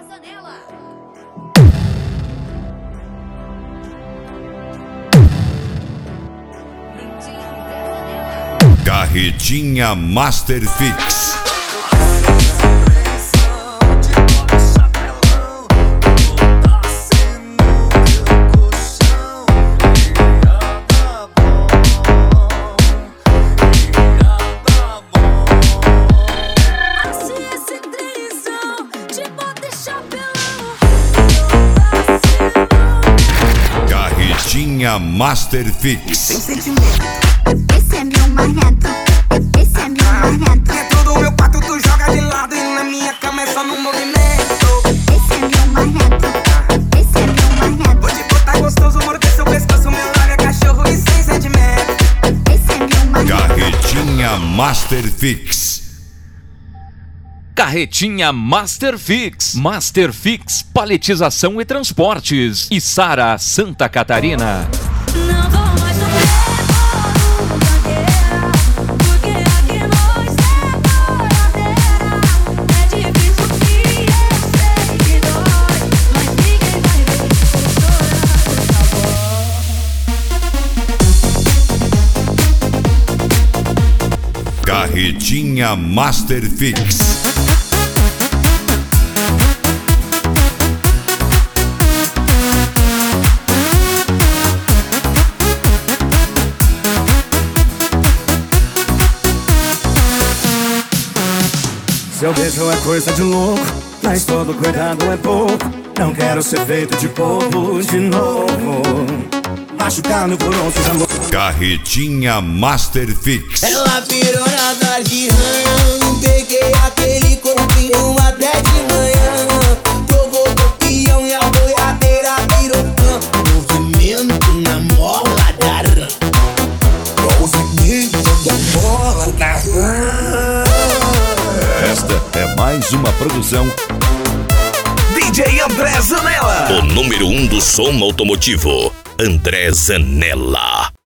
Carretinha Master Fix. Carretinha Master Fix. Sem sentimento. Esse é meu marrento. Esse é meu marrento. Dentro do meu quarto tu joga de lado e na minha cama é só no movimento. Esse é meu marrento. Esse é meu marrento. Vou te botar gostoso, morder seu pescoço, meu lábio é cachorro e sem sentimento. Esse é meu marrento. Carretinha Master Fix. Carretinha Master Fix. Master Fix, paletização e transportes. Içara, Santa Catarina. Não vou mais sofrer, porque aqui nós é boiadeira. É difícil que eu sei que dói, mas ninguém vai ver eu chorar. Carretinha Master Fix. Seu beijo é coisa de louco, mas todo cuidado é pouco. Não quero ser feito de povo de novo. Machucado por outros amor. Carretinha Master Fix. Ela virou na tarde, peguei aquele corpinho até de manhã. Provou do peão e a boiadeira virou cã. Movimento na mola da rã. Movimento da mola da rã. Esta é mais uma produção DJ André Zanella. O número 1 do som automotivo, André Zanella.